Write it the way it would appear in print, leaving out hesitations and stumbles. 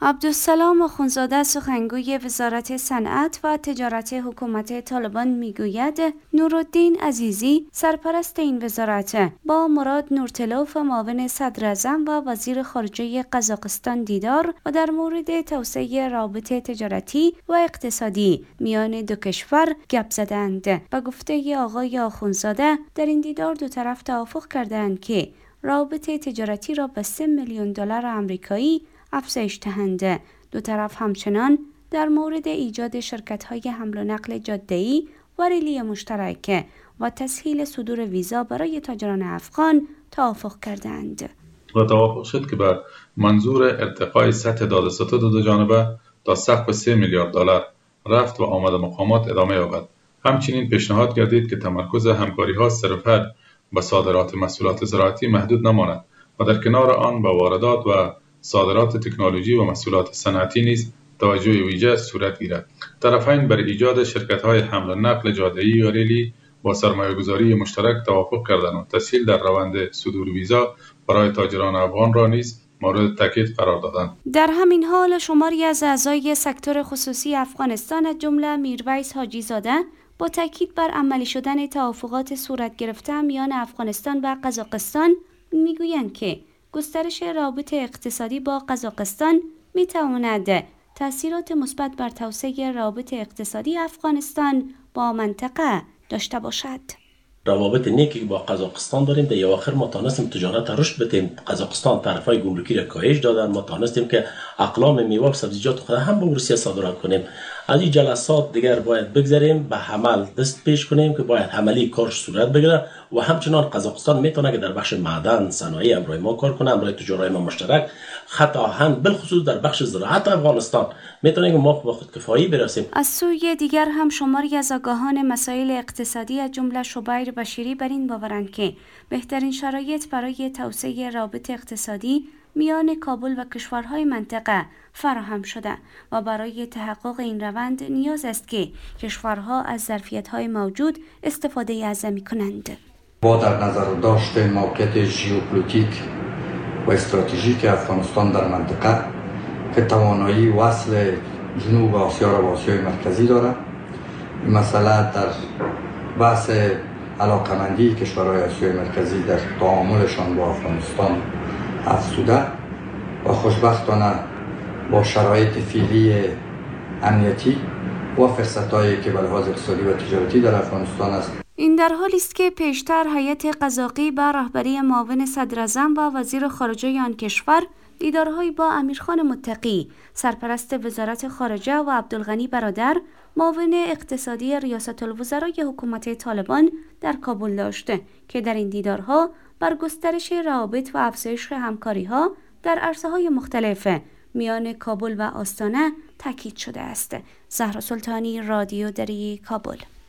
عبدالسلام آخوندزاده سخنگوی وزارت صنعت و تجارت حکومت طالبان میگوید نورالدین عزیزی سرپرست این وزارت با مراد نورتلوف معاون صدر اعظم و وزیر خارجه قزاقستان دیدار و در مورد توسعه روابط تجارتی و اقتصادی میان دو کشور گپ زدند. به گفته آقای آخوندزاده در این دیدار دو طرف توافق کردند که روابط تجارتی را به 3 میلیون دلار آمریکایی افزایش دهند. دو طرف همچنان در مورد ایجاد شرکت‌های حمل و نقل جاده‌ای و ریلی مشترک و تسهیل صدور ویزا برای تاجران افغان توافق کردند. و توافق شد که به منظور ارتقای سطح دادستان دو جانبه تا سقف 3 میلیارد دلار رفت و آمد مقامات ادامه یابد. همچنین پیشنهاد گردید که تمرکز همکاری‌ها صرفاً به صادرات محصولات زراعتی محدود نماند و در کنار آن به واردات و صادرات تکنولوژی و محصولات صنعتی نیز توجه ویژه صورت گیرد. طرفین بر ایجاد شرکت‌های حمل و نقل جاده‌ای و ریلی با سرمایه‌گذاری مشترک توافق کردند و تسهیل در روند صدور ویزا برای تاجران افغان را نیز مورد تاکید قرار دادند. در همین حال شماری از اعضای سکتور خصوصی افغانستان از جمله میرویس حاجی زاده با تاکید بر عملی شدن توافقات صورت گرفته میان افغانستان و قزاقستان میگویند که گسترش روابط اقتصادی با قزاقستان میتواند تأثیرات مثبت بر توسعه روابط اقتصادی افغانستان با منطقه داشته باشد. روابط نیکی با قزاقستان داریم. در اواخر ما تانستیم تجارت رشد بدیم. قزاقستان طرفای گمرکی را کاهش دادن. ما تانستیم که اقلام میوه و سبزیجات خود هم به روسیه صادرات کنیم. از این جلسات دیگر باید بگذاریم به عمل دست پیش کنیم که باید عملی کارش صورت بگیره و همچنان قزاقستان میتونه که در بخش معدن صنایع همراه ما کار کنه، همراه تجارای ما مشترک، خط آهن بالخصوص در بخش زراعت افغانستان میتونه که ما به خودکفایی برسیم. از سوی دیگر هم شماری از آگاهان مسائل اقتصادی از جمله شبیر بشیری بر این باورند که بهترین شرایط برای توسعه روابط اقتصادی میان کابل و کشورهای منطقه فراهم شده و برای تحقق این روند نیاز است که کشورها از ظرفیت‌های موجود استفاده اعظمی کنند. با در نظر داشت موقعیت ژئوپلیتیک و استراتژیک افغانستان در منطقه که توانایی وصل جنوب آسیا را با آسیای مرکزی دارد، این مسئله در بحث علاقمندی کشورهای آسیای مرکزی در تعاملشان با افغانستان افزوده و خوشبختانه با شرایط فعلی امنیتی و فرصت‌هایی که به لحاظ اقتصادی و تجارتی در افغانستان است. این در حالی است که پیشتر هیئت قزاقی به رهبری معاون صدر اعظم و وزیر خارجه آن کشور دیدارهایی با امیرخان متقی سرپرست وزارت خارجه و عبدالغنی برادر معاون اقتصادی ریاست الوزرای حکومت طالبان در کابل داشته که در این دیدارها بر گسترش روابط و افزایش همکاری‌ها در عرصه‌های مختلف میان کابل و آستانه تاکید شده است. زهرا سلطانی، رادیو دری، کابل.